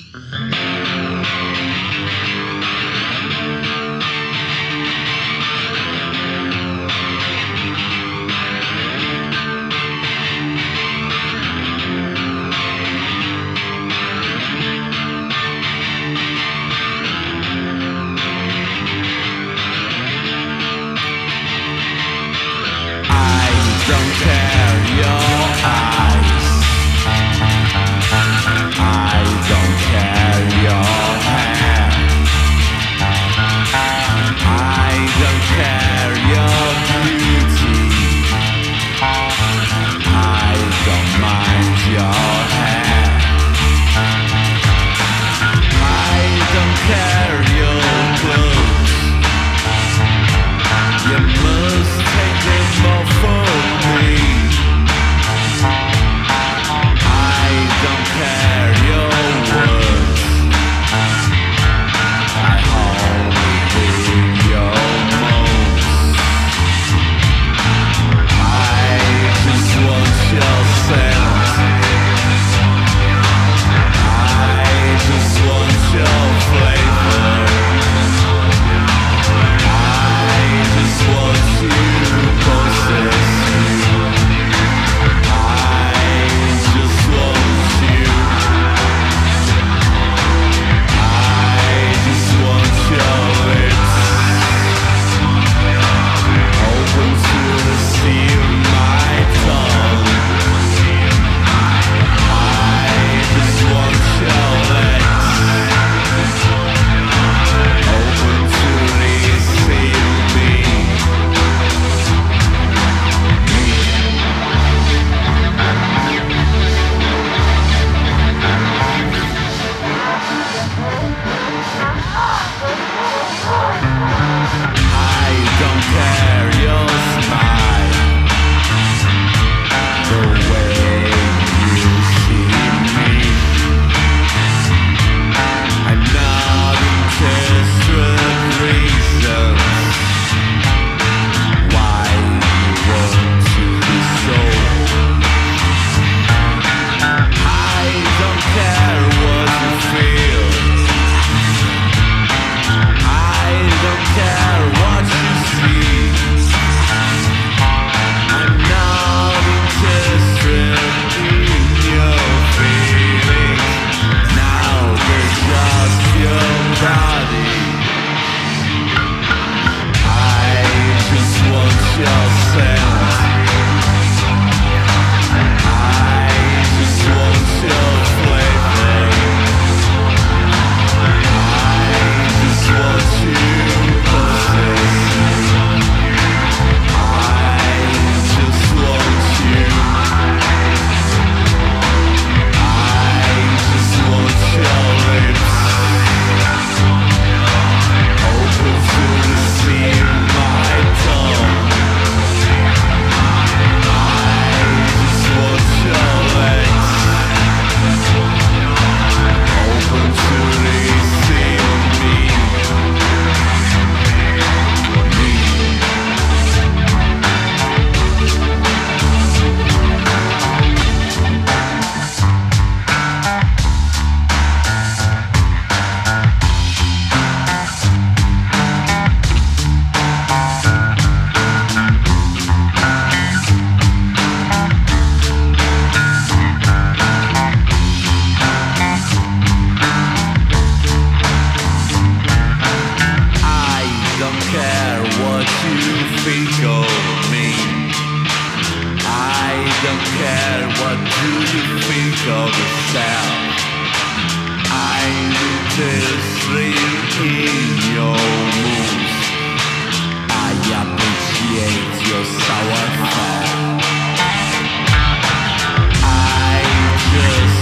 Don't care your eyes. I don't care your hair. I don't care your beauty. I don't mind your hair. I don't care your clothes. You must take them off for me. I don't care your words. I only hear your moans. I just want your scent. I just want your flavor. I just want you to possess you. I just want you. I just want your lips open to receive my tongue. I just want your legs open to receive me. I don't care your smile, the way you see me. I'm not interested in reasons why you want to be so. I don't care what you feel. I don't care what you see. I'm not interested in your feelings. Now there's just your body. I just want your scent. I just want your flavor. I just want you to possess me. I just want you. I just want your lips open to receive my tongue. I just want your legs open to receive me. I don't care what you think of me. I don't care what do you think of yourself. I'm interested in your moves. I appreciate your sour fare. I just